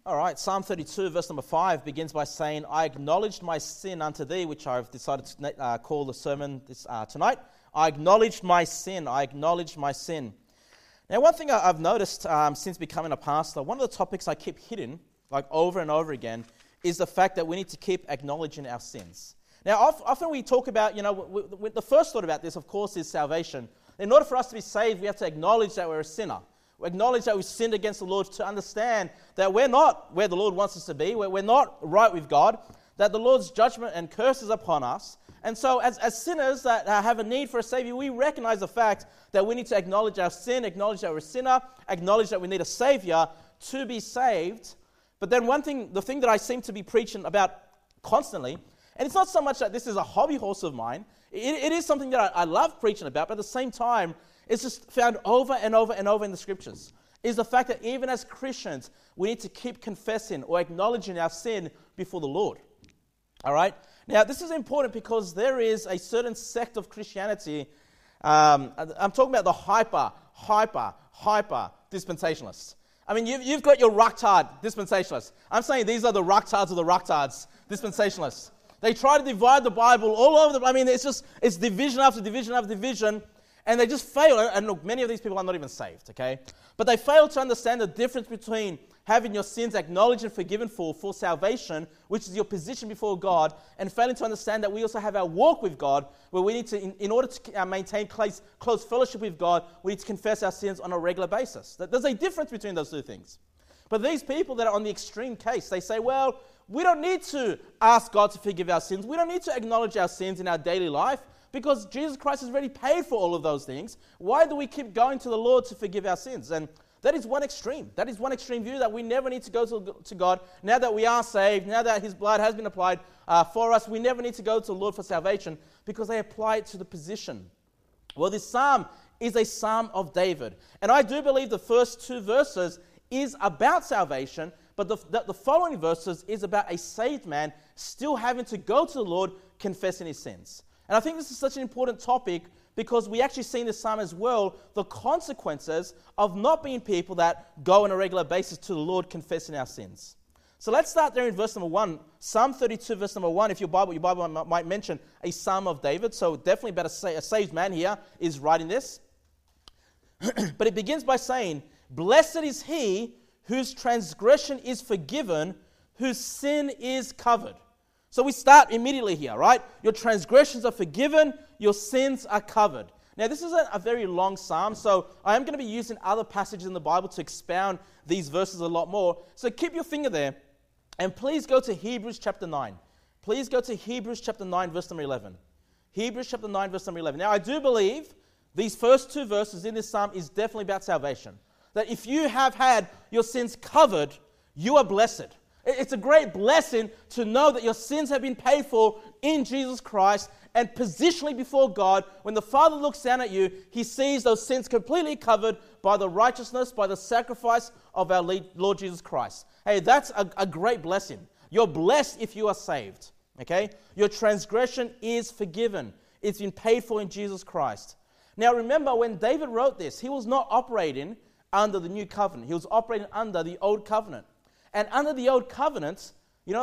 All right, Psalm 32, verse number 5 begins by saying, I acknowledged my sin unto thee, which I've decided to call the sermon tonight. I acknowledged my sin. I acknowledged my sin. Now, one thing I've noticed since becoming a pastor, one of the topics I keep hitting, like over and over again, is the fact that we need to keep acknowledging our sins. Now, often we talk about, the first thought about this, of course, is salvation. In order for us to be saved, we have to acknowledge that we're a sinner. We acknowledge that we sinned against the Lord, to understand that we're not where the Lord wants us to be, we're not right with God, that the Lord's judgment and curse is upon us. And so as sinners that have a need for a Savior, we recognize the fact that we need to acknowledge our sin, acknowledge that we're a sinner, acknowledge that we need a Savior to be saved. But then the thing that I seem to be preaching about constantly, and it's not so much that this is a hobby horse of mine, it is something that I love preaching about, but at the same time, it's just found over and over and over in the Scriptures, is the fact that even as Christians, we need to keep confessing or acknowledging our sin before the Lord. All right? Now, this is important because there is a certain sect of Christianity, I'm talking about the hyper dispensationalists. I mean, you've got your rucktard dispensationalists. I'm saying these are the rucktards of the rucktards dispensationalists. They try to divide the Bible all over it's division after division after division, and they just fail. And look, many of these people are not even saved, okay? But they fail to understand the difference between having your sins acknowledged and forgiven for salvation, which is your position before God, and failing to understand that we also have our walk with God, where we need to, in order to maintain close fellowship with God, we need to confess our sins on a regular basis. There's a difference between those two things. But these people that are on the extreme case, they say, well, we don't need to ask God to forgive our sins. We don't need to acknowledge our sins in our daily life because Jesus Christ has already paid for all of those things. Why do we keep going to the Lord to forgive our sins? And that is one extreme. That is one extreme view, that we never need to go to God. Now that we are saved, now that His blood has been applied for us, we never need to go to the Lord for salvation because they apply it to the position. Well, this psalm is a psalm of David. And I do believe the first two verses is about salvation, but the following verses is about a saved man still having to go to the Lord confessing his sins. And I think this is such an important topic because we actually see in this psalm as well the consequences of not being people that go on a regular basis to the Lord confessing our sins. So let's start there in verse number 1. Psalm 32, verse number 1. If your Bible might mention a psalm of David, so definitely about a saved man here is writing this. But it begins by saying, blessed is he whose transgression is forgiven, whose sin is covered. So we start immediately here, right? Your transgressions are forgiven, your sins are covered. Now, this is a very long psalm, so I am going to be using other passages in the Bible to expound these verses a lot more. So keep your finger there, and please go to Hebrews chapter 9. Please go to Hebrews chapter 9, verse number 11. Hebrews chapter 9, verse number 11. Now, I do believe these first two verses in this psalm is definitely about salvation. That if you have had your sins covered, you are blessed. It's a great blessing to know that your sins have been paid for in Jesus Christ, and positionally before God, when the Father looks down at you, He sees those sins completely covered by the righteousness, by the sacrifice of our Lord Jesus Christ. Hey, that's a great blessing. You're blessed if you are saved, okay? Your transgression is forgiven. It's been paid for in Jesus Christ. Now remember, when David wrote this, he was not operating under the new covenant. He was operating under the old covenant. And under the old covenant,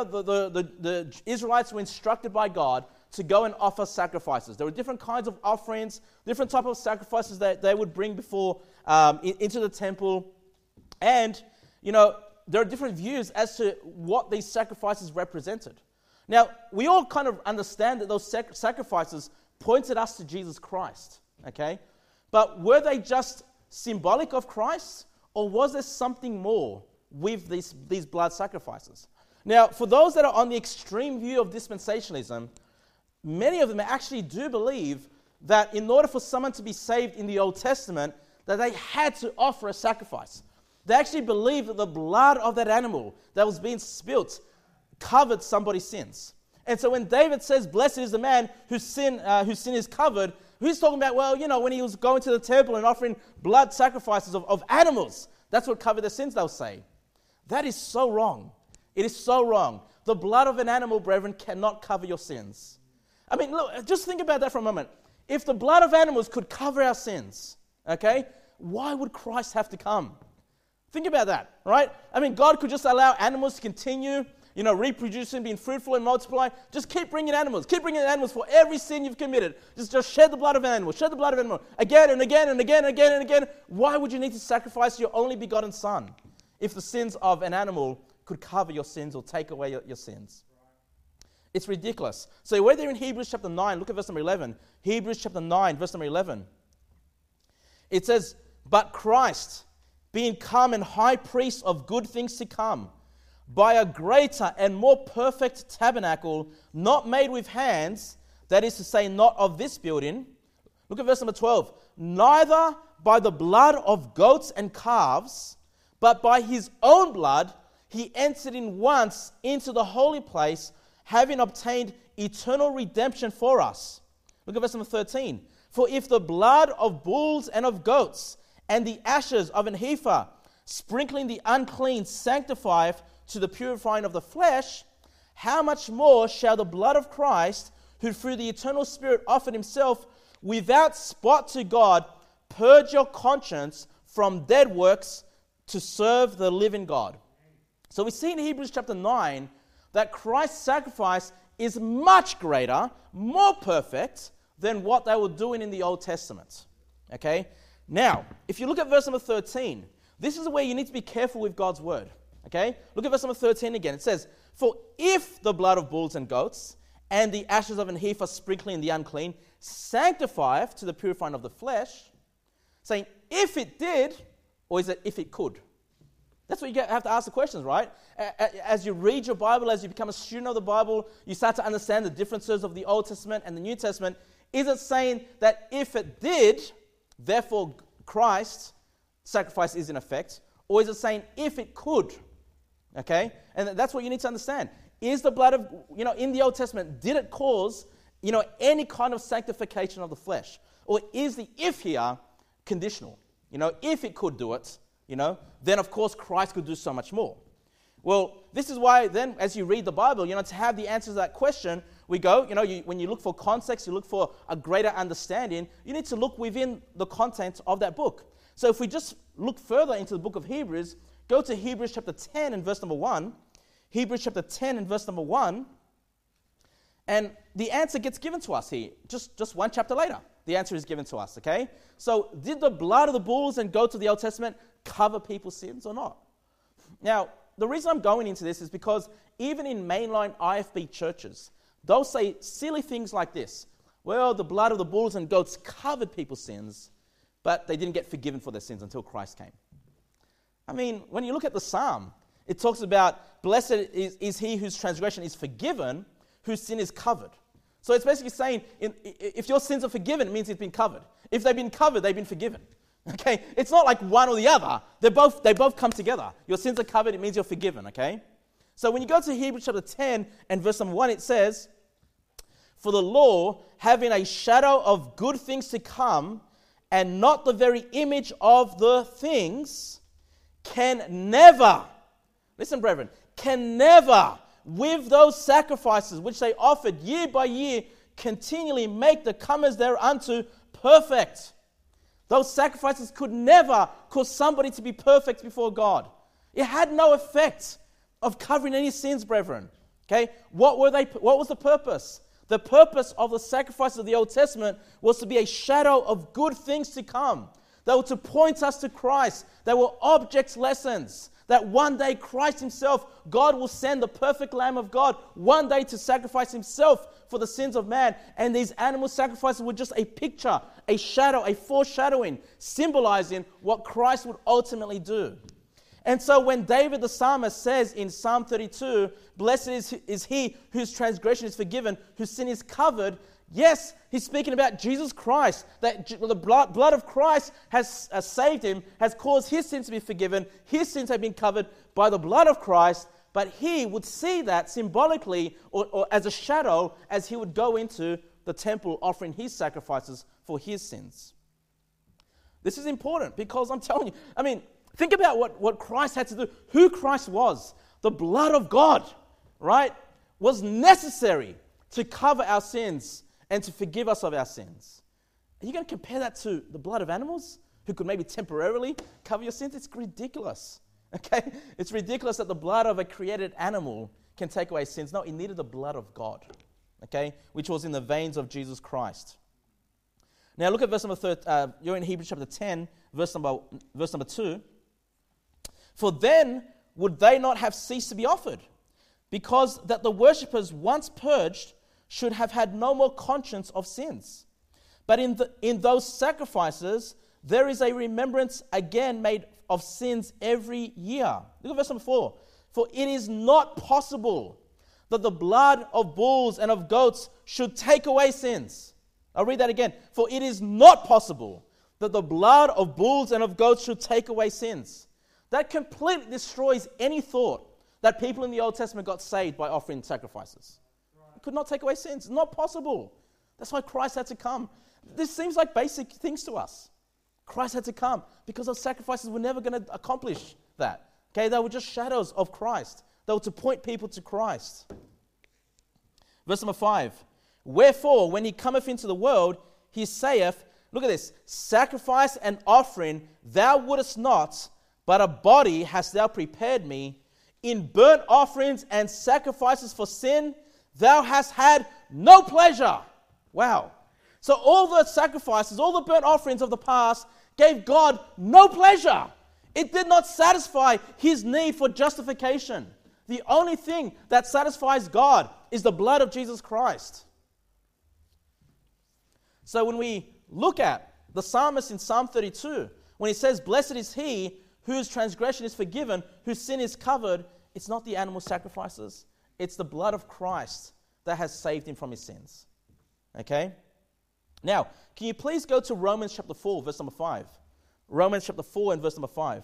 the Israelites were instructed by God to go and offer sacrifices. There were different kinds of offerings, different types of sacrifices that they would bring before into the temple. And, there are different views as to what these sacrifices represented. Now, we all kind of understand that those sacrifices pointed us to Jesus Christ, okay? But were they just symbolic of Christ, or was there something more with these blood sacrifices? Now, for those that are on the extreme view of dispensationalism, many of them actually do believe that in order for someone to be saved in the Old Testament, that they had to offer a sacrifice. They actually believe that the blood of that animal that was being spilt covered somebody's sins. And so when David says, blessed is the man whose sin is covered, he's talking about, when he was going to the temple and offering blood sacrifices of animals, that's what covered their sins, they'll say. That is so wrong. It is so wrong. The blood of an animal, brethren, cannot cover your sins. I mean, look, just think about that for a moment. If the blood of animals could cover our sins, okay, why would Christ have to come? Think about that, right? I mean, God could just allow animals to continue, reproducing, being fruitful and multiplying. Just keep bringing animals. Keep bringing animals for every sin you've committed. Just shed the blood of an animal. Shed the blood of an animal. Again and again and again and again and again. Why would you need to sacrifice your only begotten son if the sins of an animal could cover your sins or take away your sins? It's ridiculous. So we're there in Hebrews chapter 9. Look at verse number 11. Hebrews chapter 9, verse number 11. It says, "But Christ, being come and high priest of good things to come, by a greater and more perfect tabernacle, not made with hands, that is to say, not of this building." Look at verse number 12. "Neither by the blood of goats and calves, but by his own blood, he entered in once into the holy place, having obtained eternal redemption for us." Look at verse number 13. "For if the blood of bulls and of goats, and the ashes of an heifer, sprinkling the unclean, sanctifieth to the purifying of the flesh, how much more shall the blood of Christ, who through the eternal Spirit offered himself without spot to God, purge your conscience from dead works to serve the living God?" So we see in Hebrews chapter 9 that Christ's sacrifice is much greater, more perfect than what they were doing in the Old Testament. Okay? Now, if you look at verse number 13, this is where you need to be careful with God's word. Okay? Look at verse number 13 again. It says, "For if the blood of bulls and goats and the ashes of an heifer sprinkling the unclean sanctifieth to the purifying of the flesh," saying if it did, or is it if it could? That's what you have to ask the questions, right? As you read your Bible, as you become a student of the Bible, you start to understand the differences of the Old Testament and the New Testament. Is it saying that if it did, therefore Christ's sacrifice is in effect? Or is it saying if it could? Okay? And that's what you need to understand. Is the blood of, in the Old Testament, did it cause, any kind of sanctification of the flesh? Or is the if here conditional? If it could do it, then of course Christ could do so much more. Well, this is why then as you read the Bible, to have the answers to that question, we go, when you look for context, you look for a greater understanding, you need to look within the content of that book. So if we just look further into the book of Hebrews, go to Hebrews chapter 10 and verse number 1. Hebrews chapter 10 and verse number 1. And the answer gets given to us here, just one chapter later. The answer is given to us, okay? So did the blood of the bulls and goats of the Old Testament cover people's sins or not? Now, the reason I'm going into this is because even in mainline IFB churches, they'll say silly things like this. Well, the blood of the bulls and goats covered people's sins, but they didn't get forgiven for their sins until Christ came. I mean, when you look at the psalm, it talks about, blessed is he whose transgression is forgiven, whose sin is covered. So it's basically saying, if your sins are forgiven, it means it's been covered. If they've been covered, they've been forgiven. Okay? It's not like one or the other. They both come together. Your sins are covered, it means you're forgiven, okay? So when you go to Hebrews chapter 10 and verse number 1, it says, "For the law, having a shadow of good things to come, and not the very image of the things, can never," listen brethren, "can never, with those sacrifices which they offered year by year, continually make the comers thereunto perfect." Those sacrifices could never cause somebody to be perfect before God. It had no effect of covering any sins, brethren. Okay? What was the purpose? The purpose of the sacrifices of the Old Testament was to be a shadow of good things to come. They were to point us to Christ. They were object lessons. That one day Christ himself, God will send the perfect Lamb of God one day to sacrifice himself for the sins of man. And these animal sacrifices were just a picture, a shadow, a foreshadowing, symbolizing what Christ would ultimately do. And so when David the psalmist says in Psalm 32, "Blessed is he whose transgression is forgiven, whose sin is covered," yes, he's speaking about Jesus Christ, that the blood of Christ has saved him, has caused his sins to be forgiven, his sins have been covered by the blood of Christ, but he would see that symbolically or as a shadow as he would go into the temple offering his sacrifices for his sins. This is important because I'm telling you, think about what Christ had to do, who Christ was. The blood of God, right, was necessary to cover our sins and to forgive us of our sins. Are you going to compare that to the blood of animals who could maybe temporarily cover your sins. It's ridiculous. Okay? It's ridiculous that the blood of a created animal can take away sins. No, it needed the blood of God, okay, which was in the veins of Jesus Christ. Now look at verse number 3. You're in Hebrews chapter 10, verse number 2. For then would they not have ceased to be offered, because that the worshippers once purged should have had no more conscience of sins. But in those sacrifices there is a remembrance again made of sins every year. Look at verse number 4. For it is not possible that the blood of bulls and of goats should take away sins. I'll read that again. For it is not possible that the blood of bulls and of goats should take away sins. That completely destroys any thought that people in the Old Testament got saved by offering sacrifices. It could not take away sins. Not possible. That's why Christ had to come. This seems like basic things to us. Christ had to come because those sacrifices were never going to accomplish that. Okay, they were just shadows of Christ. They were to point people to Christ. Verse number 5. Wherefore, when he cometh into the world, he saith, look at this, sacrifice and offering thou wouldest not, but a body hast thou prepared me. In burnt offerings and sacrifices for sin, thou hast had no pleasure. Wow. So all the sacrifices, all the burnt offerings of the past gave God no pleasure. It did not satisfy his need for justification. The only thing that satisfies God is the blood of Jesus Christ. So when we look at the psalmist in Psalm 32, when he says, blessed is he whose transgression is forgiven, whose sin is covered, it's not the animal sacrifices. It's the blood of Christ that has saved him from his sins. Okay? Now, can you please go to Romans chapter 4, verse number 5? Romans chapter 4 and verse number 5.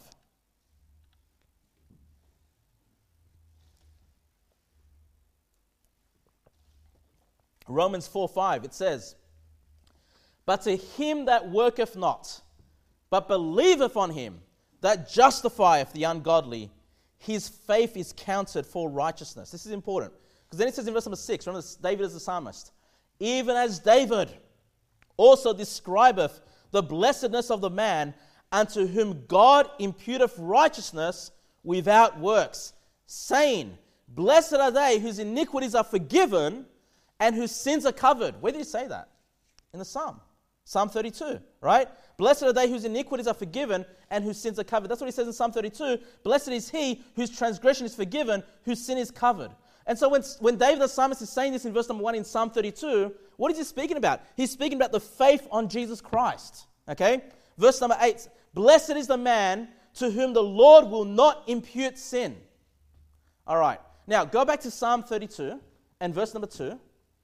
Romans 4:5, it says, but to him that worketh not, but believeth on him that justifieth the ungodly, his faith is counted for righteousness. This is important. Because then it says in verse number 6, remember David is the psalmist, even as David also describeth the blessedness of the man unto whom God imputeth righteousness without works, saying, blessed are they whose iniquities are forgiven and whose sins are covered. Where did he say that? In the Psalm. Psalm 32, right? Blessed are they whose iniquities are forgiven and whose sins are covered. That's what he says in Psalm 32. Blessed is he whose transgression is forgiven, whose sin is covered. And so when David the psalmist is saying this in verse number 1 in Psalm 32, what is he speaking about? He's speaking about the faith on Jesus Christ. Okay? Verse number 8, blessed is the man to whom the Lord will not impute sin. All right. Now, go back to Psalm 32 and verse number 2.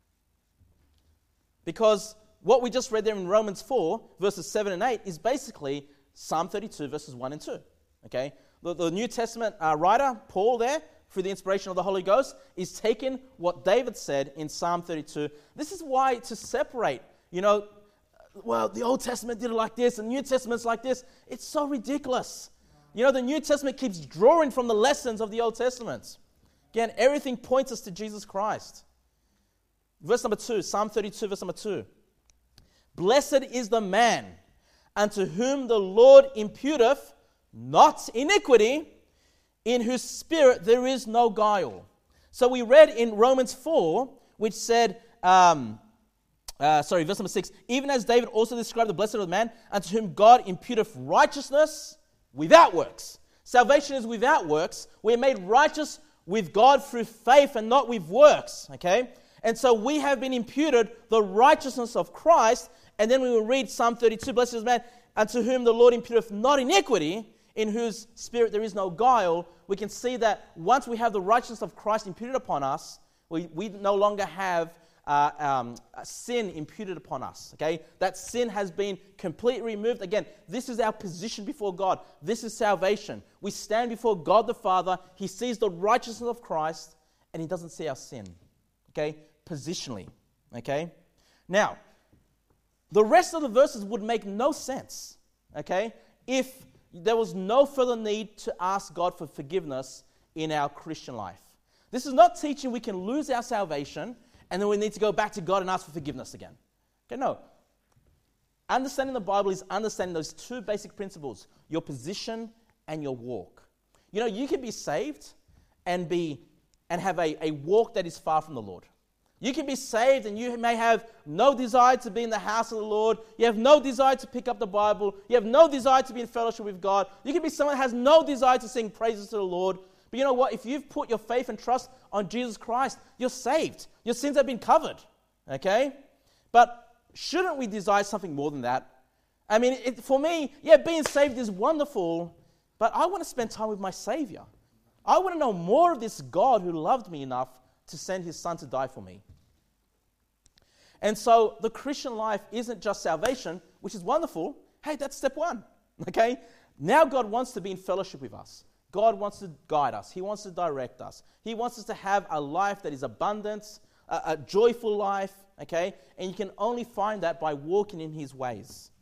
Because what we just read there in Romans 4, verses 7 and 8, is basically Psalm 32, verses 1 and 2. Okay? The New Testament writer, Paul there, through the inspiration of the Holy Ghost, is taking what David said in Psalm 32. This is why to separate, well, the Old Testament did it like this, and the New Testament's like this. It's so ridiculous. The New Testament keeps drawing from the lessons of the Old Testament. Again, everything points us to Jesus Christ. Verse number 2, Psalm 32, verse number 2. Blessed is the man unto whom the Lord imputeth not iniquity, in whose spirit there is no guile. So we read in Romans 4, which said, verse number 6, even as David also described the blessed of the man, unto whom God imputeth righteousness without works. Salvation is without works. We are made righteous with God through faith and not with works. Okay? And so we have been imputed the righteousness of Christ. And then we will read Psalm 32, blessed is the man unto whom the Lord imputeth not iniquity, in whose spirit there is no guile. We can see that once we have the righteousness of Christ imputed upon us, we no longer have sin imputed upon us. Okay, that sin has been completely removed. Again, this is our position before God. This is salvation. We stand before God the Father. He sees the righteousness of Christ, and He doesn't see our sin. Okay, positionally. Okay, now the rest of the verses would make no sense. Okay, if there was no further need to ask God for forgiveness in our Christian life. This is not teaching we can lose our salvation and then we need to go back to God and ask for forgiveness again. Okay, no. Understanding the Bible is understanding those two basic principles, your position and your walk. You know, you can be saved and have a walk that is far from the Lord. You can be saved and you may have no desire to be in the house of the Lord. You have no desire to pick up the Bible. You have no desire to be in fellowship with God. You can be someone that has no desire to sing praises to the Lord. But you know what? If you've put your faith and trust on Jesus Christ, you're saved. Your sins have been covered. Okay? But shouldn't we desire something more than that? I mean, for me, yeah, being saved is wonderful, but I want to spend time with my Savior. I want to know more of this God who loved me enough to send his Son to die for me. And so the Christian life isn't just salvation, which is wonderful. Hey, that's step one. Okay? Now God wants to be in fellowship with us. God wants to guide us. He wants to direct us. He wants us to have a life that is abundant, a joyful life. Okay? And you can only find that by walking in his ways.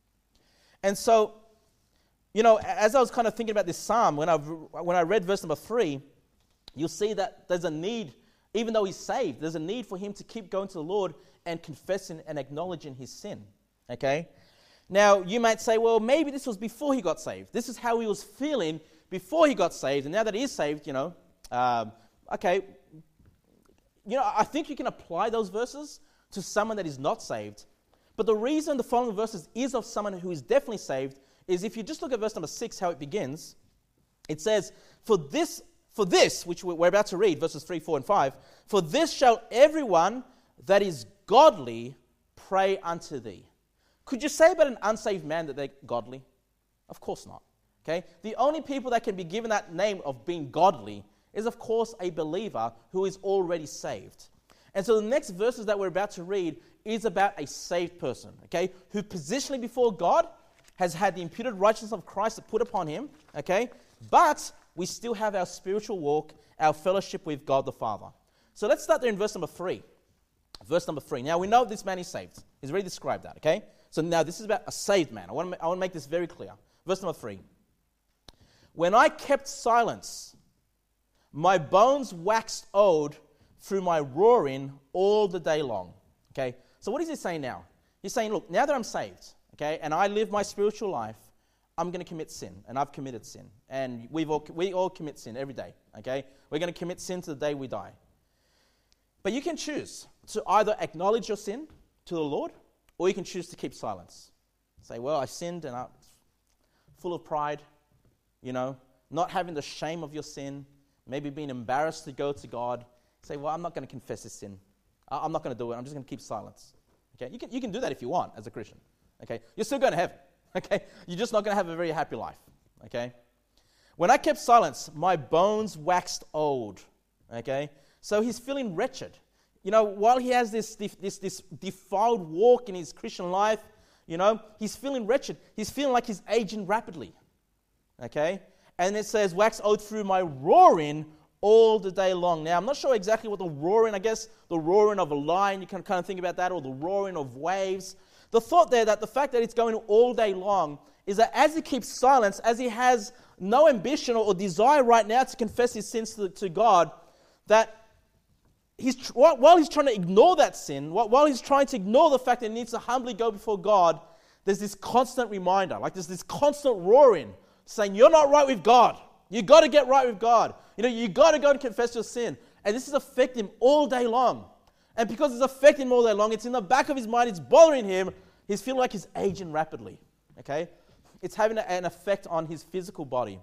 And so, you know, as I was kind of thinking about this psalm, when I read verse number 3, you'll see that there's a need, even though he's saved, there's a need for him to keep going to the Lord and confessing and acknowledging his sin. Okay? Now, you might say, well, maybe this was before he got saved. This is how he was feeling before he got saved. And now that he is saved, you know, okay. You know, I think you can apply those verses to someone that is not saved. But the reason the following verses is of someone who is definitely saved is if you just look at verse number 6, how it begins, it says, For this, which we're about to read, verses 3, 4, and 5, for this shall everyone that is godly pray unto thee. Could you say about an unsaved man that they're godly? Of course not. Okay? The only people that can be given that name of being godly is, of course, a believer who is already saved. And so the next verses that we're about to read is about a saved person, okay, who positionally before God has had the imputed righteousness of Christ put upon him, okay, but we still have our spiritual walk, our fellowship with God the Father. So let's start there in verse number 3. Verse number 3. Now we know this man is saved. He's already described that, okay? So now this is about a saved man. I want to make this very clear. Verse number 3. When I kept silence, my bones waxed old through my roaring all the day long. Okay, so what is he saying now? He's saying, look, now that I'm saved, okay, and I live my spiritual life, I'm going to commit sin, and I've committed sin. And we all commit sin every day, okay? We're going to commit sin to the day we die. But you can choose to either acknowledge your sin to the Lord, or you can choose to keep silence. Say, well, I sinned and I'm full of pride, you know, not having the shame of your sin, maybe being embarrassed to go to God. Say, well, I'm not going to confess this sin. I'm not going to do it. I'm just going to keep silence. Okay, you can do that if you want as a Christian. Okay, you're still going to heaven. Okay, you're just not going to have a very happy life. Okay, when I kept silence, my bones waxed old. Okay, so he's feeling wretched. You know, while he has this defiled walk in his Christian life, you know, he's feeling wretched. He's feeling like he's aging rapidly. Okay, and it says, wax old through my roaring all the day long. Now, I'm not sure exactly what the roaring, I guess the roaring of a lion, you can kind of think about that, or the roaring of waves. The thought there that the fact that it's going all day long is that as he keeps silence, as he has no ambition or desire right now to confess his sins to God, that while he's trying to ignore that sin, while he's trying to ignore the fact that he needs to humbly go before God, there's this constant reminder, like there's this constant roaring, saying, you're not right with God. You got to get right with God. You know, you got to go and confess your sin. And this is affecting him all day long. And because it's affecting him all day long, it's in the back of his mind, it's bothering him. He's feeling like he's aging rapidly. Okay? It's having an effect on his physical body.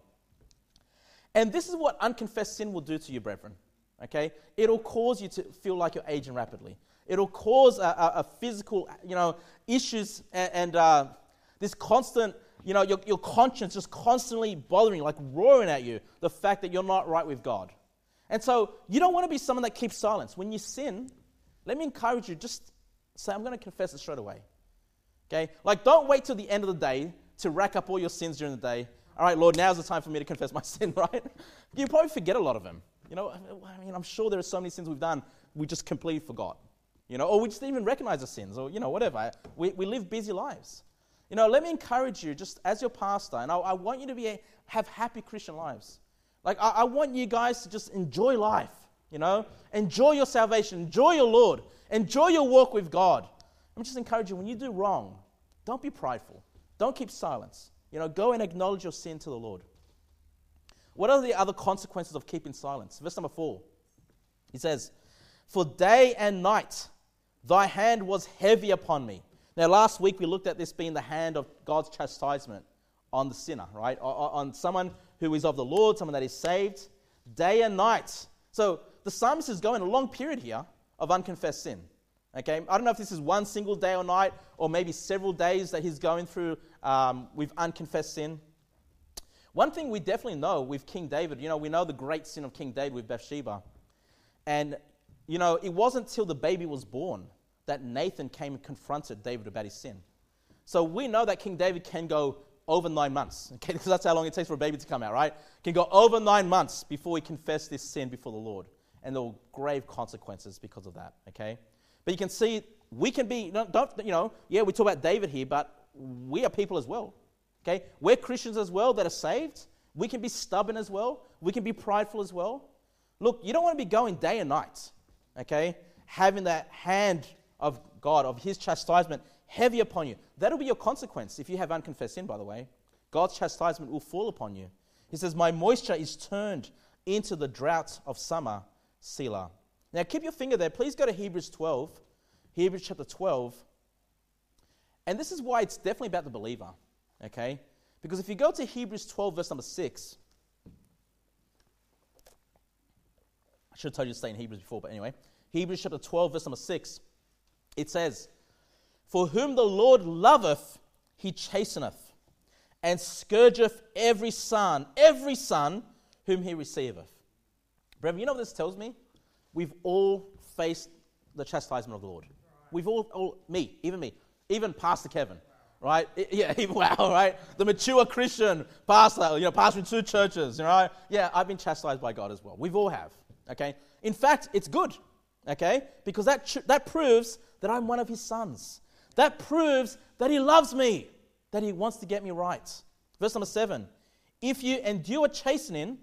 And this is what unconfessed sin will do to you, brethren. Okay? It'll cause you to feel like you're aging rapidly. It'll cause a physical, you know, issues and this constant, you know, your conscience just constantly bothering, like roaring at you, the fact that you're not right with God. And so you don't want to be someone that keeps silence. When you sin, let me encourage you, just say, I'm going to confess it straight away. Okay? Like, don't wait till the end of the day to rack up all your sins during the day. All right, Lord, now's the time for me to confess my sin, right? You probably forget a lot of them. You know, I mean, I'm sure there are so many sins we've done we just completely forgot. You know, or we just didn't even recognize the sins, or, you know, whatever. We live busy lives. You know, let me encourage you, just as your pastor, and I want you to have happy Christian lives. Like, I want you guys to just enjoy life, you know? Enjoy your salvation, enjoy your Lord, enjoy your walk with God. I'm just encouraging you, when you do wrong, Don't be prideful. Don't keep silence. Go and acknowledge your sin to the Lord. What are the other consequences of keeping silence? Verse number 4. He says, "For day and night thy hand was heavy upon me." Now, last week we looked at this being the hand of God's chastisement on the sinner, right? On someone who is of the Lord, someone that is saved. Day and night. So the psalmist is going a long period here of unconfessed sin. Okay, I don't know if this is one single day or night, or maybe several days that he's going through with unconfessed sin. One thing we definitely know with King David, we know the great sin of King David with Bathsheba. And, it wasn't till the baby was born that Nathan came and confronted David about his sin. So we know that King David can go over 9 months, okay, because that's how long it takes for a baby to come out, right? Can go over 9 months before he confessed this sin before the Lord. And there were grave consequences because of that, okay? But you can see, we can be, we talk about David here, but we are people as well, okay? We're Christians as well that are saved. We can be stubborn as well. We can be prideful as well. Look, you don't want to be going day and night, okay? Having that hand of God, of his chastisement, heavy upon you. That'll be your consequence if you have unconfessed sin, by the way. God's chastisement will fall upon you. He says, "My moisture is turned into the drought of summer, Selah." Now, keep your finger there. Please go to Hebrews 12. Hebrews chapter 12. And this is why it's definitely about the believer, okay? Because if you go to Hebrews 12, verse number 6, I should have told you to stay in Hebrews before, but anyway. Hebrews chapter 12, verse number 6, it says, "For whom the Lord loveth, he chasteneth, and scourgeth every son whom he receiveth." Brethren, you know what this tells me? We've all faced the chastisement of the Lord. We've all even me, even Pastor Kevin, right? Wow, right? The mature Christian pastor, pastoring 2 churches, right? Yeah, I've been chastised by God as well. We've all have, okay? In fact, it's good, okay? Because that proves that I'm one of his sons. That proves that he loves me, that he wants to get me right. Verse number 7, "If you endure chastening,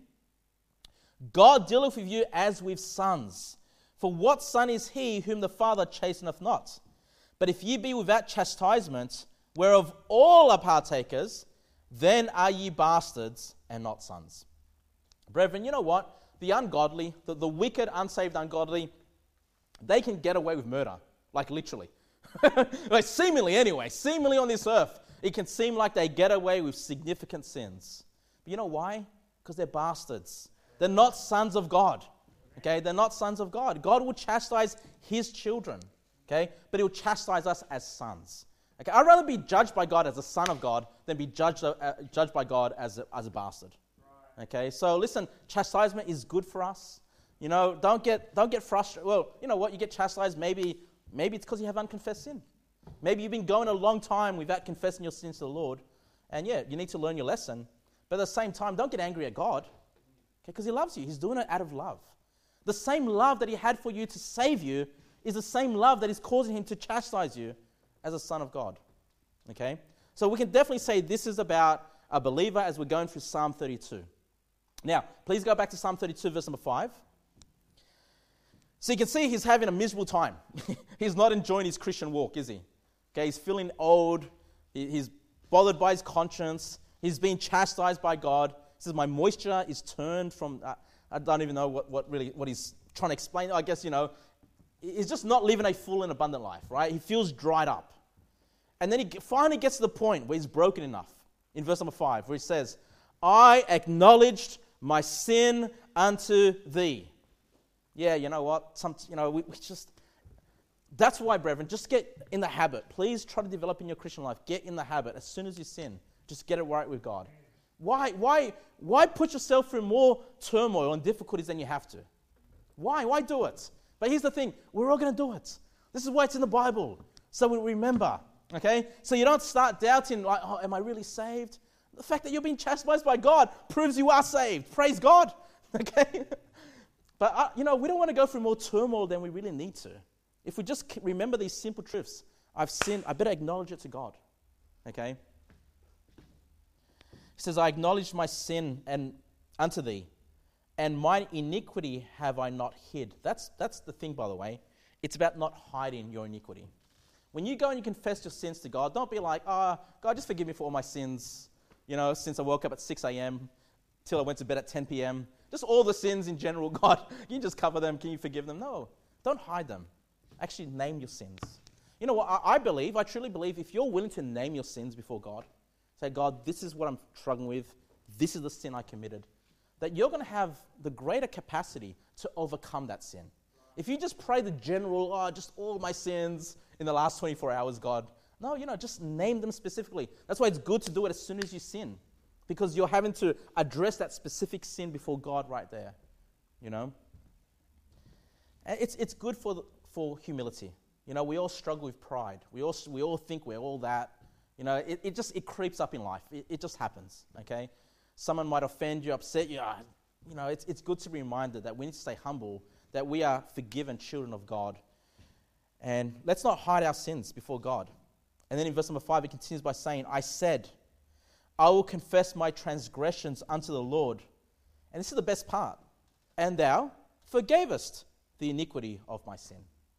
God dealeth with you as with sons. For what son is he whom the Father chasteneth not? But if ye be without chastisement, whereof all are partakers, then are ye bastards and not sons." Brethren, you know what? The ungodly, the wicked, unsaved, ungodly, they can get away with murder, like literally. Like seemingly on this earth, it can seem like they get away with significant sins. But you know why? Because they're bastards. They're not sons of God. Okay, they're not sons of God. God will chastise his children, okay, but he'll chastise us as sons. Okay, I'd rather be judged by God as a son of God than be judged by God as a bastard. Okay, so listen, chastisement is good for us. Don't get frustrated. Well, you know what? You get chastised. Maybe it's because you have unconfessed sin. Maybe you've been going a long time without confessing your sins to the Lord, and you need to learn your lesson. But at the same time, don't get angry at God, okay, because he loves you. He's doing it out of love. The same love that he had for you to save you is the same love that is causing him to chastise you as a son of God. Okay? So we can definitely say this is about a believer as we're going through Psalm 32. Now, please go back to Psalm 32, verse number 5. So you can see he's having a miserable time. He's not enjoying his Christian walk, is he? Okay, he's feeling old. He's bothered by his conscience. He's being chastised by God. He says, "My moisture is turned from..." I don't even know what he's trying to explain. I guess, he's just not living a full and abundant life, right? He feels dried up. And then he finally gets to the point where he's broken enough. In verse number 5, where he says, "I acknowledged my sin unto thee." Yeah, you know what? That's why, brethren, just get in the habit. Please try to develop in your Christian life. Get in the habit. As soon as you sin, just get it right with God. Why put yourself through more turmoil and difficulties than you have to? Why do it? But here's the thing. We're all going to do it. This is why it's in the Bible. So we remember. Okay? So you don't start doubting, like, "Oh, am I really saved?" The fact that you're being chastised by God proves you are saved. Praise God. Okay? But, we don't want to go through more turmoil than we really need to. If we just remember these simple truths, I've sinned, I better acknowledge it to God. Okay? He says, "I acknowledge my sin unto thee, and my iniquity have I not hid." That's the thing, by the way. It's about not hiding your iniquity. When you go and you confess your sins to God, don't be like, God, just forgive me for all my sins, since I woke up at 6 a.m. till I went to bed at 10 p.m. Just all the sins in general, God, can you just cover them? Can you forgive them? No, don't hide them. Actually name your sins. You know what, I truly believe, if you're willing to name your sins before God, say, God, this is what I'm struggling with, this is the sin I committed, that you're going to have the greater capacity to overcome that sin. If you just pray the general, just all my sins in the last 24 hours, God, no, just name them specifically. That's why it's good to do it as soon as you sin, because you're having to address that specific sin before God right there, And it's good for humility. We all struggle with pride. We all think we're all that. It creeps up in life. It just happens, okay? Someone might offend you, upset you. It's good to be reminded that we need to stay humble, that we are forgiven children of God. And let's not hide our sins before God. And then in verse number 5, it continues by saying, I said, I will confess my transgressions unto the Lord. And this is the best part. And thou forgavest the iniquity of my sin.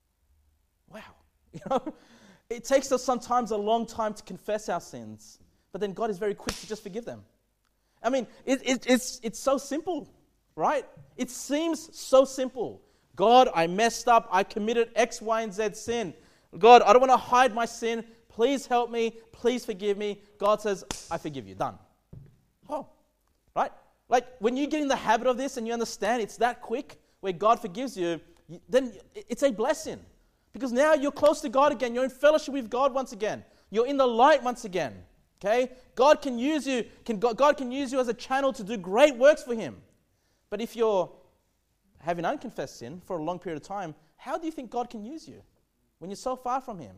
Wow. It takes us sometimes a long time to confess our sins, but then God is very quick to just forgive them. I mean, it's so simple, right? It seems so simple. God, I messed up. I committed X, Y, and Z sin. God, I don't want to hide my sin. Please help me. Please forgive me. God says, I forgive you. Done. Oh, right? Like when you get in the habit of this and you understand it's that quick where God forgives you, then it's a blessing. Because now you're close to God again. You're in fellowship with God once again. You're in the light once again. Okay? God can use you. God can use you as a channel to do great works for Him. But if you're having unconfessed sin for a long period of time, how do you think God can use you when you're so far from Him?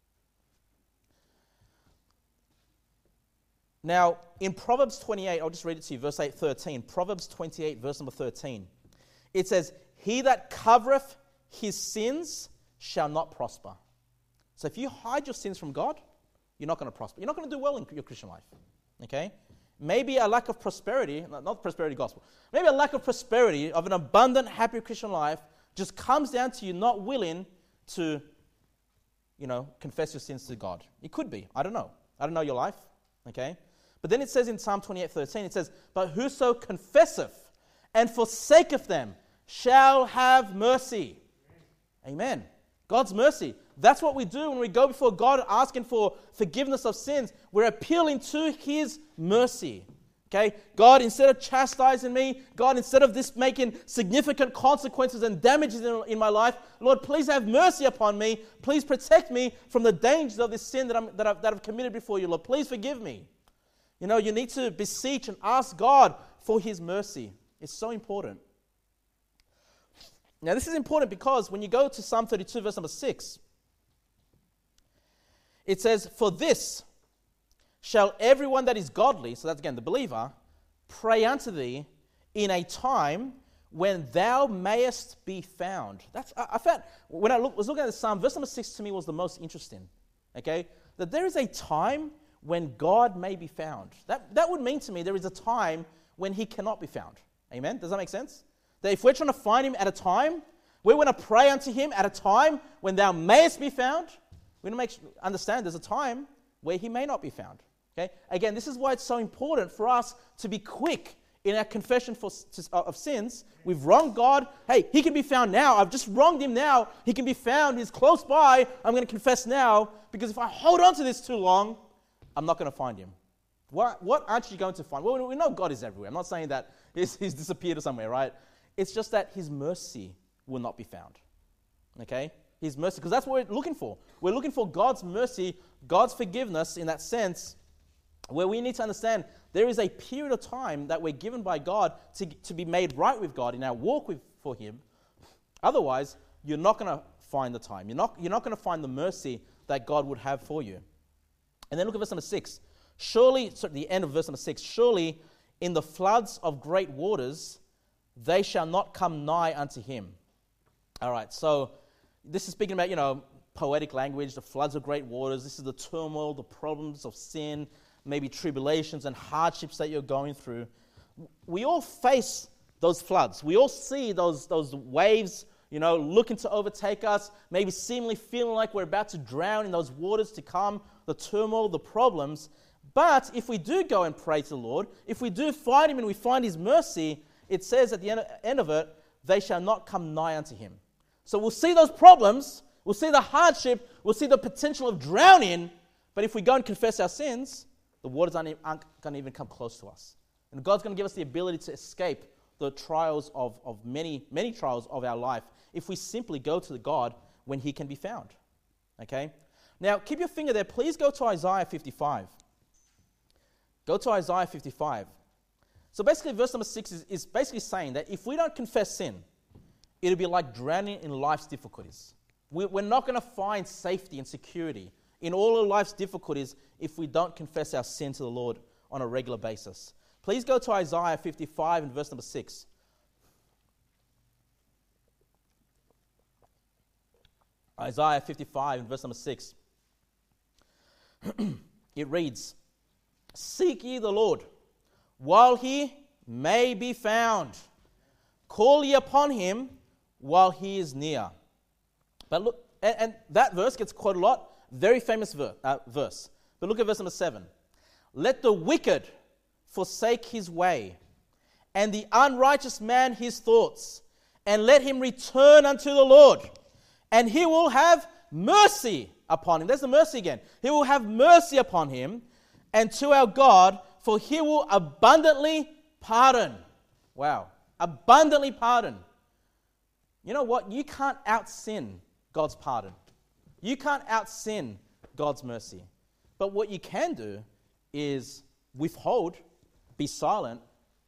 Now, in Proverbs 28, I'll just read it to you, verse 13. Proverbs 28, verse number 13. It says, He that covereth his sins shall not prosper. So if you hide your sins from God, you're not going to prosper. You're not going to do well in your Christian life. Okay? Maybe a lack of prosperity, not prosperity gospel, maybe a lack of prosperity of an abundant, happy Christian life just comes down to you not willing to, confess your sins to God. It could be. I don't know. I don't know your life. Okay? But then it says in Psalm 28:13, it says, But whoso confesseth and forsaketh them shall have mercy. Amen. God's mercy. That's what we do when we go before God asking for forgiveness of sins. We're appealing to His mercy. Okay? God, instead of chastising me, God, instead of this making significant consequences and damages in my life, Lord, please have mercy upon me. Please protect me from the dangers of this sin that I've committed before you, Lord. Please forgive me. You need to beseech and ask God for His mercy. It's so important. Now, this is important because when you go to Psalm 32, verse number 6, it says, For this shall everyone that is godly, so that's again the believer, pray unto thee in a time when thou mayest be found. I found, when I was looking at the Psalm, verse number 6 to me was the most interesting. Okay? That there is a time when God may be found. That would mean to me there is a time when He cannot be found. Amen? Does that make sense? That if we're trying to find Him at a time, we want to pray unto Him at a time when thou mayest be found, we want to understand there's a time where He may not be found. Okay? Again, this is why it's so important for us to be quick in our confession of sins. We've wronged God. Hey, He can be found now. I've just wronged Him now. He can be found. He's close by. I'm going to confess now, because if I hold on to this too long, I'm not going to find Him. What aren't you going to find? Well, we know God is everywhere. I'm not saying that He's disappeared or somewhere, right? It's just that His mercy will not be found. Okay? His mercy, because that's what we're looking for. We're looking for God's mercy, God's forgiveness in that sense, where we need to understand there is a period of time that we're given by God to be made right with God in our walk for Him. Otherwise, you're not going to find the time. You're not going to find the mercy that God would have for you. And then look at verse number 6. The end of verse number 6. Surely in the floods of great waters, they shall not come nigh unto Him. All right, so this is speaking about, poetic language, the floods of great waters. This is the turmoil, the problems of sin, maybe tribulations and hardships that you're going through. We all face those floods. We all see those waves, looking to overtake us, maybe seemingly feeling like we're about to drown in those waters to come, the turmoil, the problems. But if we do go and pray to the Lord, if we do find Him and we find His mercy, it says at the end of it, they shall not come nigh unto Him. So we'll see those problems, we'll see the hardship, we'll see the potential of drowning, but if we go and confess our sins, the waters aren't going to even come close to us. And God's going to give us the ability to escape the trials of many, many trials of our life if we simply go to God when He can be found. Okay? Now, keep your finger there. Please go to Isaiah 55. Go to Isaiah 55. So basically, verse number 6 is basically saying that if we don't confess sin, it'll be like drowning in life's difficulties. We're not going to find safety and security in all of life's difficulties if we don't confess our sin to the Lord on a regular basis. Please go to Isaiah 55 and verse number 6. Isaiah 55 and verse number 6. It reads, "Seek ye the Lord, while He may be found. Call ye upon Him, while He is near." But look, and that verse gets quoted a lot. Very famous verse. But look at verse number 7. "Let the wicked forsake his way, and the unrighteous man his thoughts, and let him return unto the Lord, and He will have mercy upon him." There's the mercy again. "He will have mercy upon him, and to our God, for He will abundantly pardon." Wow. Abundantly pardon. You know what? You can't out-sin God's pardon. You can't out-sin God's mercy. But what you can do is withhold, be silent,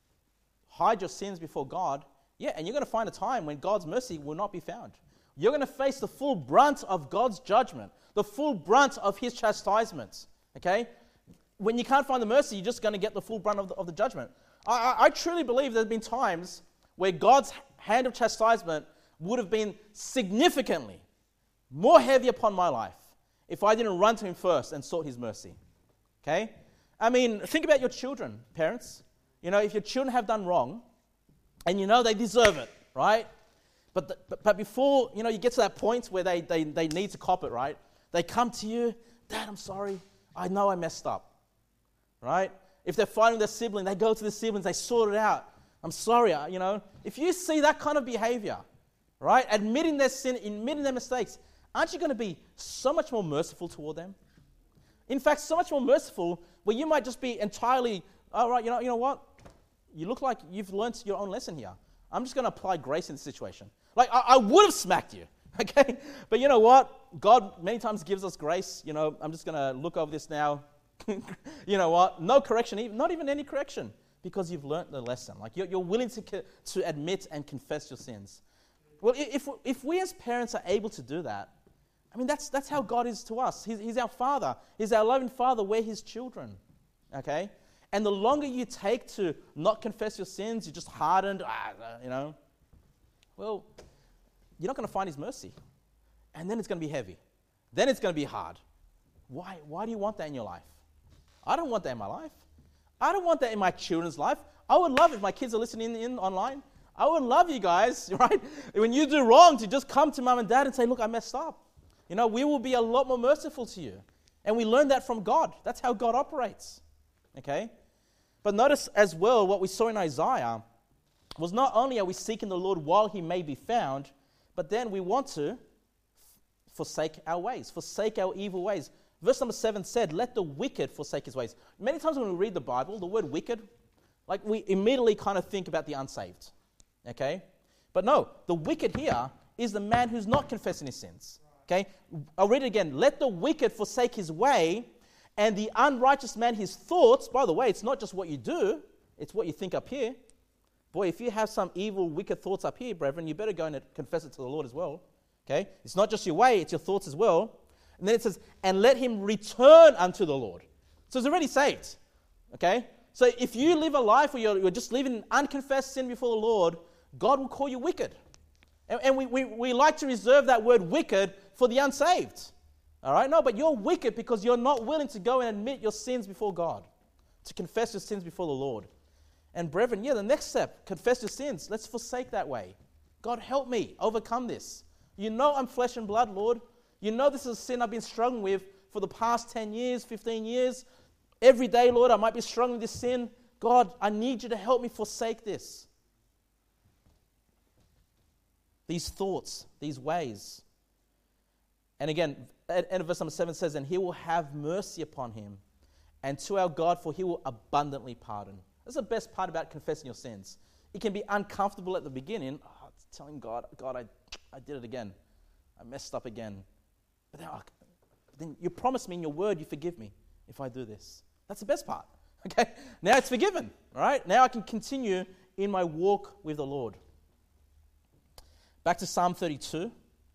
hide your sins before God. Yeah, and you're going to find a time when God's mercy will not be found. You're going to face the full brunt of God's judgment, the full brunt of His chastisement. Okay? When you can't find the mercy, you're just going to get the full brunt of the judgment. I truly believe there have been times where God's hand of chastisement would have been significantly more heavy upon my life if I didn't run to Him first and sought His mercy. Okay? I mean, think about your children, parents. If your children have done wrong, and they deserve it, right? But before, you get to that point where they need to cop it, right? They come to you, "Dad, I'm sorry. I know I messed up." Right? If they're fighting with their sibling, they go to the siblings, they sort it out. "I'm sorry, If you see that kind of behavior, right? Admitting their sin, admitting their mistakes, aren't you going to be so much more merciful toward them? In fact, so much more merciful where you might just be entirely, "All right, you know what? You look like you've learned your own lesson here. I'm just going to apply grace in the situation." Like, I would have smacked you, okay? But you know what? God many times gives us grace. I'm just going to look over this now. You know what? No correction, not even any correction, because you've learned the lesson. Like, you're willing to admit and confess your sins. Well, if we as parents are able to do that, I mean, that's how God is to us. He's our Father. He's our loving Father. We're His children, okay? And the longer you take to not confess your sins, you're just hardened, well, you're not going to find His mercy. And then it's going to be heavy. Then it's going to be hard. Why do you want that in your life? I don't want that in my life. I don't want that in my children's life. I would love if my kids are listening in online. I would love you guys, right? When you do wrong, to just come to mom and dad and say, "Look, I messed up." We will be a lot more merciful to you. And we learn that from God. That's how God operates. Okay? But notice as well what we saw in Isaiah was not only are we seeking the Lord while He may be found, but then we want to forsake our ways, forsake our evil ways. Verse number 7 said, "Let the wicked forsake his ways." Many times when we read the Bible, the word wicked, like we immediately kind of think about the unsaved. Okay? But no, the wicked here is the man who's not confessing his sins. Okay? I'll read it again. "Let the wicked forsake his way, and the unrighteous man his thoughts." By the way, it's not just what you do, it's what you think up here. Boy, if you have some evil, wicked thoughts up here, brethren, you better go and confess it to the Lord as well. Okay? It's not just your way, it's your thoughts as well. And then it says, "And let him return unto the Lord." So he's already saved. Okay? So if you live a life where you're just living unconfessed sin before the Lord, God will call you wicked. And we like to reserve that word wicked for the unsaved. All right? No, but you're wicked because you're not willing to go and admit your sins before God, to confess your sins before the Lord. And brethren, the next step, confess your sins. Let's forsake that way. God, help me overcome this. You know I'm flesh and blood, Lord. You know this is a sin I've been struggling with for the past 10 years, 15 years. Every day, Lord, I might be struggling with this sin. God, I need you to help me forsake this. These thoughts, these ways. And again, at the end of verse number 7 says, and he will have mercy upon him, and to our God, for he will abundantly pardon. That's the best part about confessing your sins. It can be uncomfortable at the beginning. Telling God, I did it again. I messed up again. But then you promise me in your word you forgive me if I do this. That's the best part. Okay? Now it's forgiven. All right? Now I can continue in my walk with the Lord. Back to Psalm 32.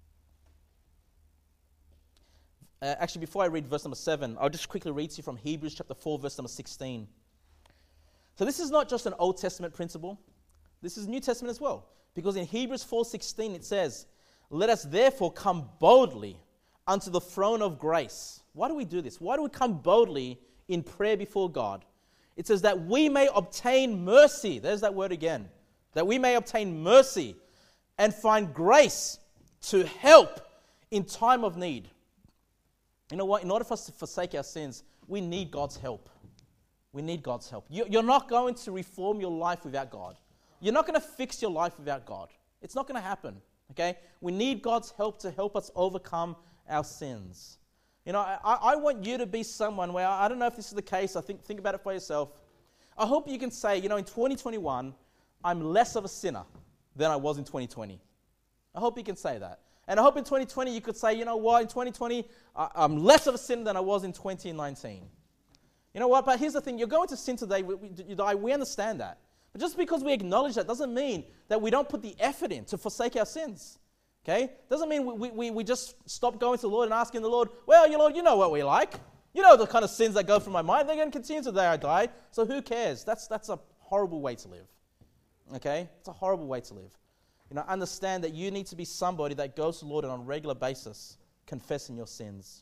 Actually, before I read verse number 7, I'll just quickly read to you from Hebrews chapter 4, verse number 16. So this is not just an Old Testament principle. This is New Testament as well. Because in Hebrews 4:16 it says, let us therefore come boldly unto the throne of grace. Why do we do this? Why do we come boldly in prayer before God? It says that we may obtain mercy. There's that word again. That we may obtain mercy and find grace to help in time of need. You know what? In order for us to forsake our sins, we need God's help. We need God's help. You're not going to reform your life without God. You're not going to fix your life without God. It's not going to happen, okay? We need God's help to help us overcome our sins. You know, I want you to be someone where, I don't know if this is the case, think about it for yourself. I hope you can say, you know, in 2021, I'm less of a sinner than I was in 2020. I hope you can say that. And I hope in 2020 you could say, you know what, in 2020, I'm less of a sinner than I was in 2019. You know what, but here's the thing, you're going to sin today, you die, we understand that. But just because we acknowledge that doesn't mean that we don't put the effort in to forsake our sins. Okay? Doesn't mean we just stop going to the Lord and asking the Lord, well, Lord, you know what we like. You know the kind of sins that go through my mind. They're going to continue to the day I die. So who cares? That's a horrible way to live. Okay? It's a horrible way to live. You know, understand that you need to be somebody that goes to the Lord on a regular basis, confessing your sins.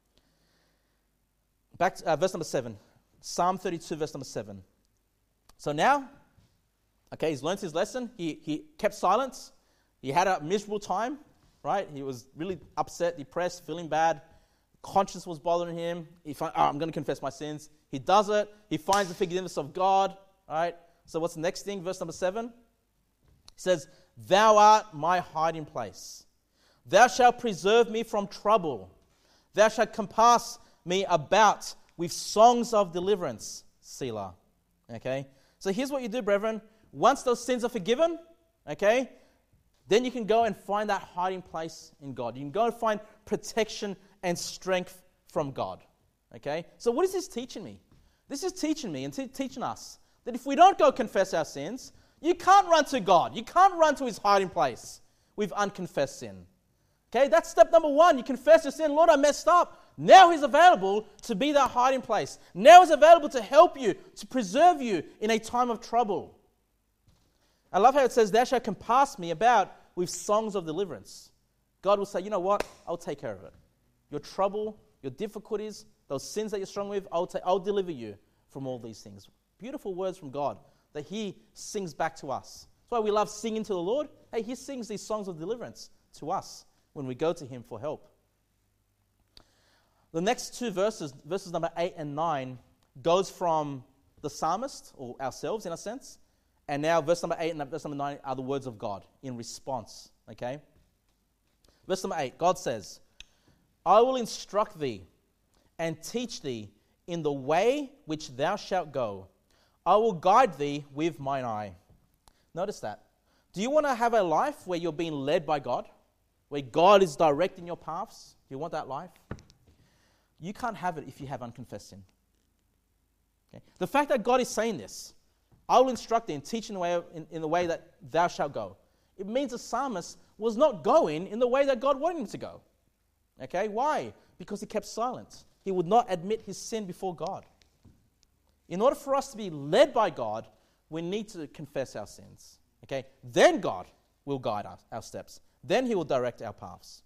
Back to verse number 7. Psalm 32, verse number 7. So now, okay, he's learned his lesson. He kept silence. He had a miserable time, right? He was really upset, depressed, feeling bad. Conscience was bothering him. He found, I'm going to confess my sins. He does it. He finds the forgiveness of God, right? So what's the next thing? Verse number 7. He says, thou art my hiding place. Thou shalt preserve me from trouble. Thou shalt compass me about with songs of deliverance. Selah. Okay? So here's what you do, brethren. Once those sins are forgiven, okay, then you can go and find that hiding place in God. You can go and find protection and strength from God. Okay? So what is this teaching me? This is teaching me and teaching us that if we don't go confess our sins, you can't run to God. You can't run to his hiding place with unconfessed sin. Okay? That's step number 1. You confess your sin. Lord, I messed up. Now he's available to be that hiding place. Now he's available to help you, to preserve you in a time of trouble. I love how it says, thou shalt compass me about with songs of deliverance. God will say, you know what? I'll take care of it. Your trouble, your difficulties, those sins that you're struggling with, I'll deliver you from all these things. Beautiful words from God that he sings back to us. That's why we love singing to the Lord. Hey, he sings these songs of deliverance to us when we go to him for help. The next two verses number 8 and 9, goes from the psalmist, or ourselves in a sense, and now verse number 8 and verse number 9 are the words of God in response. Okay? Verse number 8, God says, I will instruct thee and teach thee in the way which thou shalt go. I will guide thee with mine eye. Notice that. Do you want to have a life where you're being led by God? Where God is directing your paths? Do you want that life? You can't have it if you have unconfessed sin. Okay? The fact that God is saying this, I will instruct thee and teach in the way that thou shalt go. It means the psalmist was not going in the way that God wanted him to go. Okay? Why? Because he kept silent. He would not admit his sin before God. In order for us to be led by God, we need to confess our sins. Okay? Then God will guide our steps. Then he will direct our paths.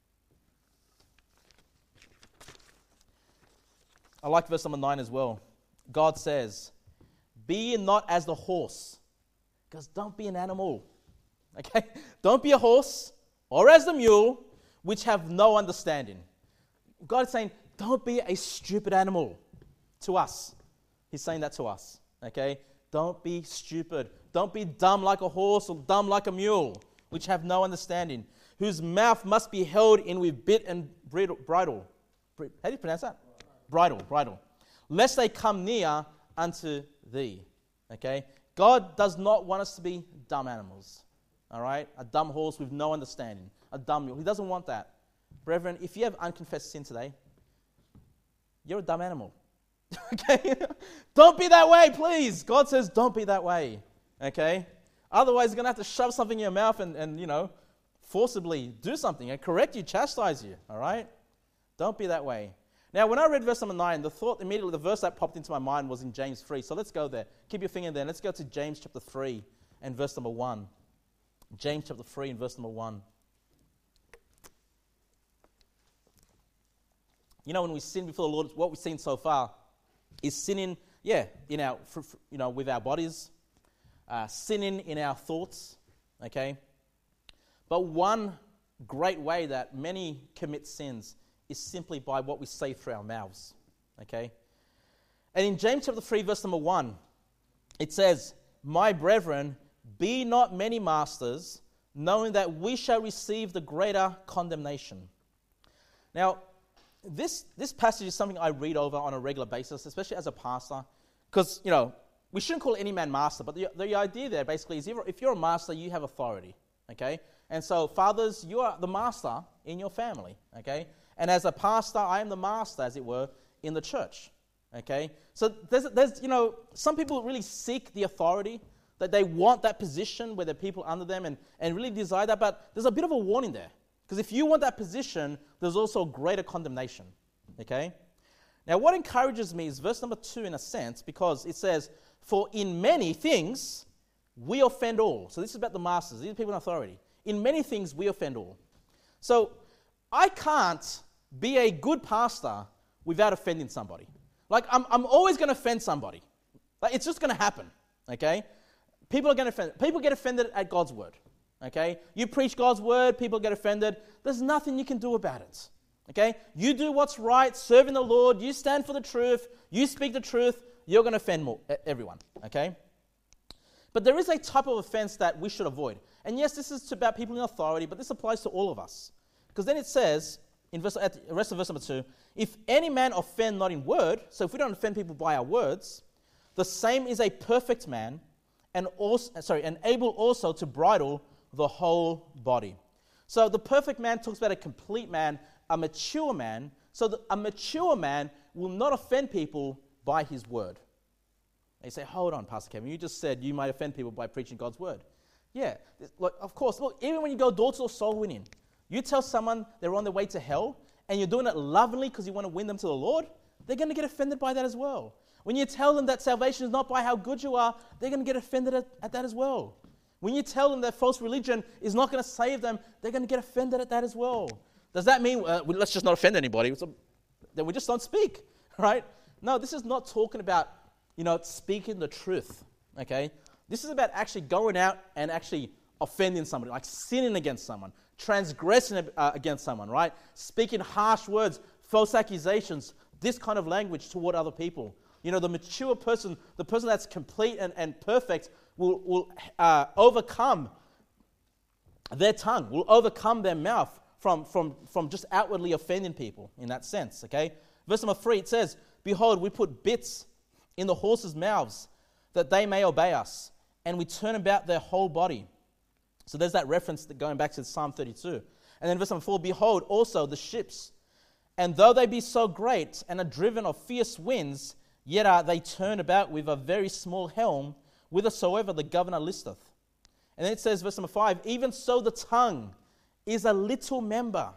I like verse number 9 as well. God says, be ye not as the horse. Because don't be an animal. Okay? Don't be a horse or as the mule, which have no understanding. God is saying, don't be a stupid animal to us. He's saying that to us. Okay? Don't be stupid. Don't be dumb like a horse or dumb like a mule, which have no understanding, whose mouth must be held in with bit and bridle. How do you pronounce that? Bridle. Lest they come near unto thee. Okay? God does not want us to be dumb animals. All right? A dumb horse with no understanding. A dumb mule. He doesn't want that. Brethren, if you have unconfessed sin today, you're a dumb animal. Okay? Don't be that way, please. God says don't be that way. Okay? Otherwise, you're going to have to shove something in your mouth and forcibly do something and correct you, chastise you. All right? Don't be that way. Now, when I read verse number 9, the verse that popped into my mind was in James 3. So let's go there. Keep your finger there. Let's go to James chapter 3 and verse number 1. James chapter 3 and verse number 1. When we sin before the Lord, what we've seen so far is sinning, with our bodies, sinning in our thoughts, okay? But one great way that many commit sins is simply by what we say through our mouths, okay? And in James chapter 3, verse number 1, it says, My brethren, be not many masters, knowing that we shall receive the greater condemnation. Now, this passage is something I read over on a regular basis, especially as a pastor, because, we shouldn't call any man master, but the idea there basically is if you're a master, you have authority, okay? And so, fathers, you are the master in your family, okay? And as a pastor, I am the master, as it were, in the church, okay? So there's some people really seek the authority, that they want that position where there are people under them and really desire that, but there's a bit of a warning there. Because if you want that position, there's also greater condemnation, okay? Now, what encourages me is verse number 2 in a sense, because it says, For in many things we offend all. So this is about the masters. These are people in authority. In many things we offend all. So I can't be a good pastor without offending somebody. Like, I'm always going to offend somebody. Like, it's just going to happen, okay? People are going to offend. People get offended at God's word. Okay? You preach God's word, people get offended. There's nothing you can do about it. Okay? You do what's right, serving the Lord, you stand for the truth, you speak the truth, you're going to offend everyone. Okay? But there is a type of offense that we should avoid. And yes, this is about people in authority, but this applies to all of us. Because then it says, at the rest of verse number 2, if any man offend not in word, so if we don't offend people by our words, the same is a perfect man, and able also to bridle the whole body. So the perfect man talks about a complete man, a mature man. So a mature man will not offend people by his word. And you say, hold on, Pastor Kevin, you just said you might offend people by preaching God's word. Yeah, of course. Look, even when you go door-to-door soul winning, you tell someone they're on their way to hell, and you're doing it lovingly because you want to win them to the Lord, they're going to get offended by that as well. When you tell them that salvation is not by how good you are, they're going to get offended at that as well. When you tell them that false religion is not going to save them, they're going to get offended at that as well. Does that mean, let's just not offend anybody? Then we just don't speak, right? No, this is not talking about, speaking the truth, okay? This is about actually going out and actually offending somebody, like sinning against someone, transgressing against someone, right? Speaking harsh words, false accusations, this kind of language toward other people. The mature person, the person that's complete and perfect, will overcome their tongue, will overcome their mouth from just outwardly offending people in that sense, okay? Verse number 3, it says, Behold, we put bits in the horses' mouths that they may obey us, and we turn about their whole body. So there's that reference going back to Psalm 32. And then verse number 4, Behold also the ships, and though they be so great and are driven of fierce winds, yet are they turned about with a very small helm, whithersoever the governor listeth. And then it says, verse number 5, Even so the tongue is a little member,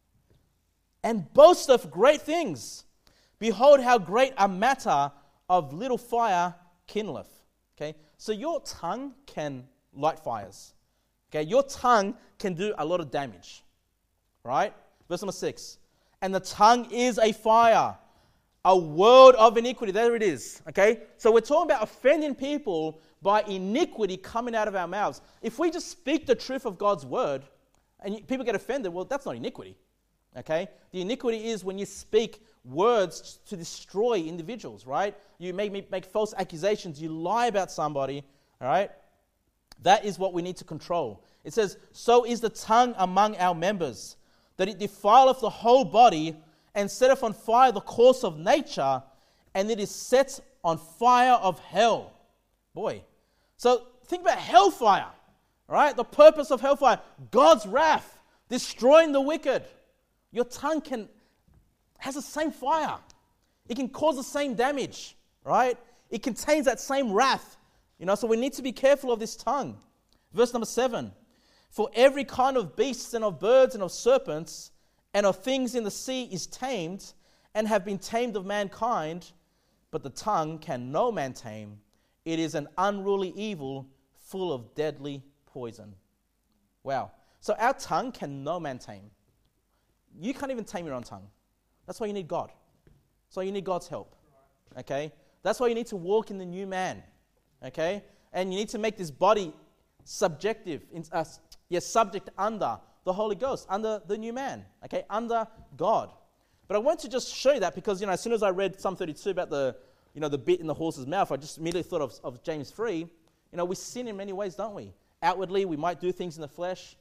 and boasteth great things. Behold how great a matter of little fire kindleth. Okay, so your tongue can light fires. Okay, your tongue can do a lot of damage. Right? Verse number 6, And the tongue is a fire, a world of iniquity. There it is. Okay? So we're talking about offending people by iniquity coming out of our mouths. If we just speak the truth of God's word and people get offended, well, that's not iniquity. Okay? The iniquity is when you speak words to destroy individuals, right? You make false accusations, you lie about somebody, all right? That is what we need to control. It says, so is the tongue among our members, that it defileth the whole body and setteth on fire the course of nature, and it is set on fire of hell. Boy. So think about hellfire, right? The purpose of hellfire, God's wrath, destroying the wicked. Your tongue has the same fire. It can cause the same damage, right? It contains that same wrath. So we need to be careful of this tongue. Verse number 7. For every kind of beasts and of birds and of serpents and of things in the sea is tamed and have been tamed of mankind, but the tongue can no man tame. It is an unruly evil full of deadly poison. Wow. So our tongue can no man tame. You can't even tame your own tongue. That's why you need God. That's why you need God's help. Okay? That's why you need to walk in the new man. Okay? And you need to make this body subject under the Holy Ghost, under the new man. Okay? Under God. But I want to just show you that because, as soon as I read Psalm 32 about the bit in the horse's mouth, I just immediately thought of James 3. We sin in many ways, don't we? Outwardly, we might do things in the flesh,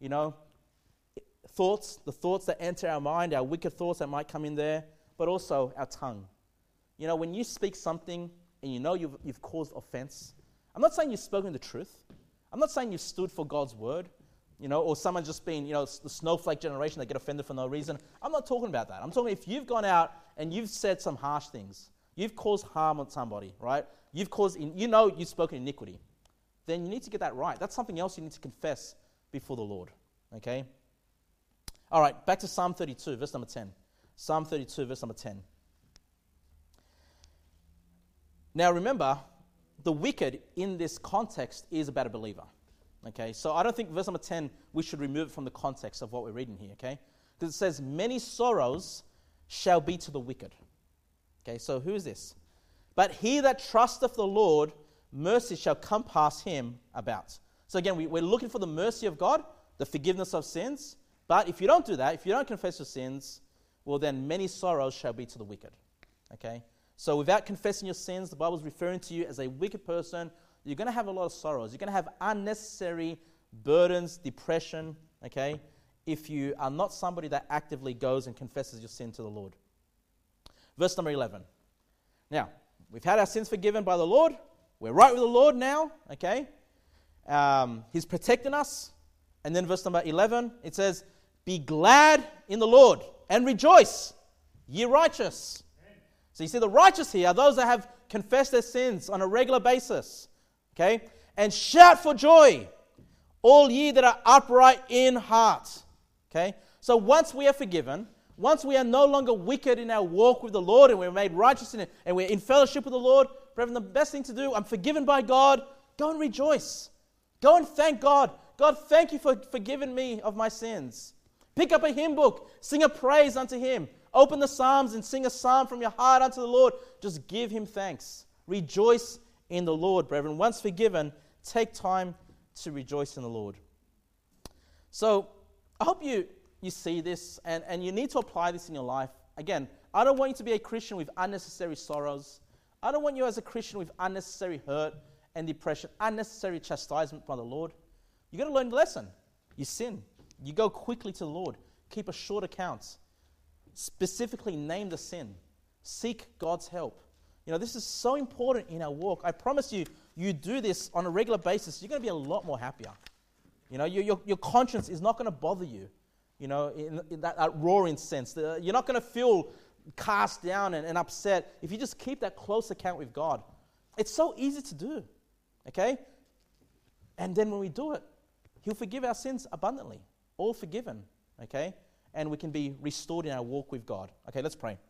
the thoughts that enter our mind, our wicked thoughts that might come in there, but also our tongue. When you speak something and you've caused offense, I'm not saying you've spoken the truth. I'm not saying you've stood for God's word, or someone's just been, the snowflake generation that get offended for no reason. I'm not talking about that. I'm talking if you've gone out and you've said some harsh things, you've caused harm on somebody, right? You've spoken iniquity. Then you need to get that right. That's something else you need to confess before the Lord, okay? All right, back to Psalm 32, verse number 10. Psalm 32, verse number 10. Now remember, the wicked in this context is about a believer. Okay, so I don't think verse number 10, we should remove it from the context of what we're reading here, okay? Because it says, many sorrows shall be to the wicked. Okay, so who is this? But he that trusteth the Lord, mercy shall compass him about. So again, we're looking for the mercy of God, the forgiveness of sins. But if you don't do that, if you don't confess your sins, well then many sorrows shall be to the wicked. Okay? So without confessing your sins, the Bible is referring to you as a wicked person. You're going to have a lot of sorrows. You're going to have unnecessary burdens, depression, okay, if you are not somebody that actively goes and confesses your sin to the Lord. Verse number 11. Now, we've had our sins forgiven by the Lord. We're right with the Lord now, okay? He's protecting us. And then verse number 11, it says, be glad in the Lord and rejoice, ye righteous. Amen. So you see the righteous here are those that have confessed their sins on a regular basis. Okay? And shout for joy, all ye that are upright in heart. Okay? So once we are forgiven, once we are no longer wicked in our walk with the Lord and we're made righteous in it, and we're in fellowship with the Lord, brethren, the best thing to do, I'm forgiven by God, go and rejoice. Go and thank God. God, thank you for forgiving me of my sins. Pick up a hymn book. Sing a praise unto him. Open the Psalms and sing a psalm from your heart unto the Lord. Just give him thanks. Rejoice in the Lord, brethren. Once forgiven, take time to rejoice in the Lord. So I hope you see this and you need to apply this in your life. Again, I don't want you to be a Christian with unnecessary sorrows. I don't want you as a Christian with unnecessary hurt and depression, unnecessary chastisement by the Lord. You've got to learn the lesson. You sin. You go quickly to the Lord. Keep a short account. Specifically name the sin. Seek God's help. This is so important in our walk. I promise you, you do this on a regular basis, you're going to be a lot more happier. Your conscience is not going to bother you, in that roaring sense. You're not going to feel cast down and upset if you just keep that close account with God. It's so easy to do, okay? And then when we do it, He'll forgive our sins abundantly, all forgiven, okay? And we can be restored in our walk with God. Okay, let's pray.